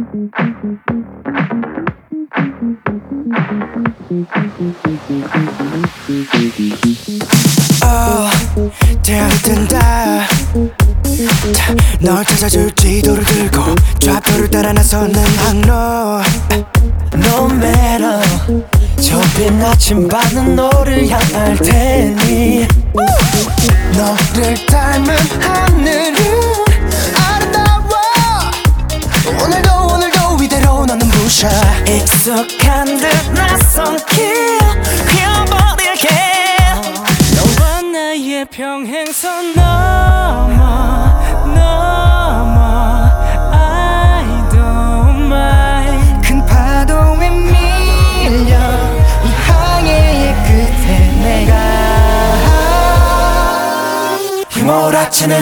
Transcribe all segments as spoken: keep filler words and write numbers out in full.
Oh, 되어있던다. 널 찾아줄 지도를 들고 좌표를 따라 나서는 항로. No matter 좁힌 아침밤은 너를 향할 테니 너를 닮은 하늘은 아름다워. 오늘도 오늘도 이대로 너는 부셔. 익숙한 듯 낯선 길 휘어버릴게. 너와 나의 평행선 넘어 넘어 I don't mind. 큰 파도에 밀려 이 항해의 끝에 내가 휘몰아치는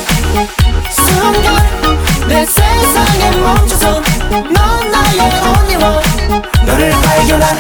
순간 내 세상에 멈춰서 넌 나의 only one. 너를 발견한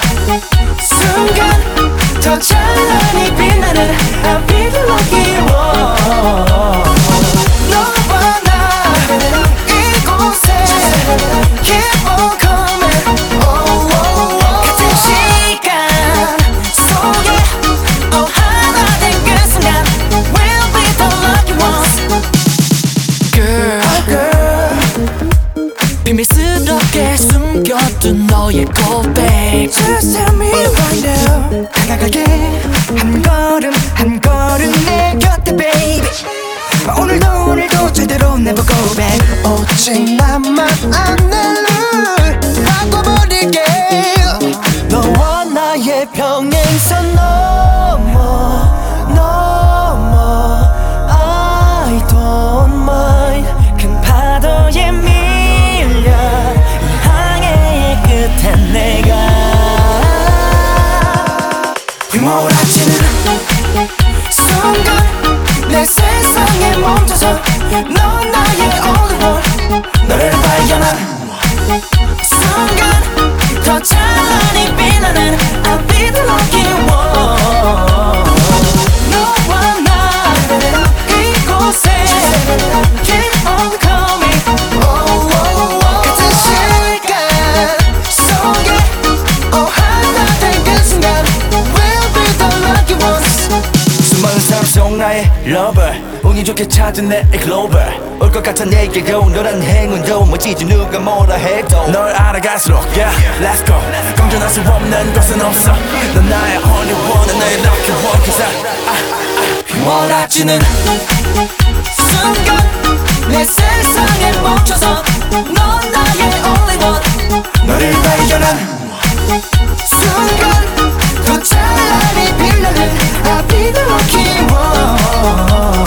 순간 더 찬란히 빛나는 I'll be the lucky one. 너와 나 이곳에 keep on coming. Oh, oh, oh. 같은 시간 속에 oh, 하나 된 그 순간 We'll be the lucky ones. Girl, oh, girl. 비밀스럽게 숨겨둔 너의 고백. Just tell me right now. 다가갈게 한 걸음 한 걸음 내 곁에 baby. 오늘도 오늘도 제대로 never go back. 오직 나만 안내를 바꿔버릴게. 너와 나의 평행선 넘어 넘어 I don't mind. 큰 파도에 밀려 이 항해의 끝에 내가 휘몰아치는 순간 내 세상에 멈춰서 넌 나의 only one. 너를 발견한 순간 더 찬란히 빛나는 I'll be the lucky one. 너와 나 이곳에 keep on coming. Oh, oh, oh. 같은 시간 속에 oh, 하나 된 그 순간 We'll be the lucky ones. 수많은 사람 속 나의 lover. 운이 좋게 찾은 내 글로벌. 올 것 같아 내게고 너란 행운도 멋지지 누가 뭐라 해도 널 알아갈수록 yeah let's go. 공존할 수 없는 것은 없어. 넌 나의 only one 난 나의 lucky one. Cause I, I, I 휘몰아치는 순간 내 세상에 멈춰서 넌 나의 only one. 너를 발견한 순간 더 찬란히 빛나는 I'll be the lucky one.